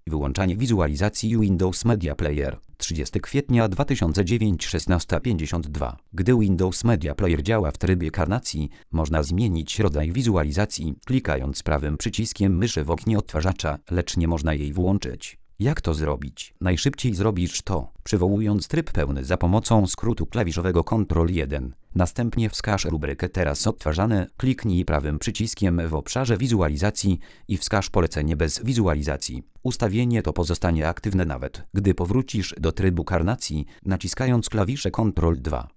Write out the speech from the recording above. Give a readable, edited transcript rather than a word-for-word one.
Wyłączanie wizualizacji Windows Media Player. 30 kwietnia 2009 16:52. Gdy Windows Media Player działa w trybie karnacji, można zmienić rodzaj wizualizacji, klikając prawym przyciskiem myszy w oknie odtwarzacza, lecz nie można jej włączyć. Jak to zrobić? Najszybciej zrobisz to, przywołując tryb pełny za pomocą skrótu klawiszowego Ctrl+1. Następnie wskaż rubrykę Teraz odtwarzane, kliknij prawym przyciskiem w obszarze wizualizacji i wskaż polecenie bez wizualizacji. Ustawienie to pozostanie aktywne nawet, gdy powrócisz do trybu karnacji, naciskając klawisze Ctrl+2.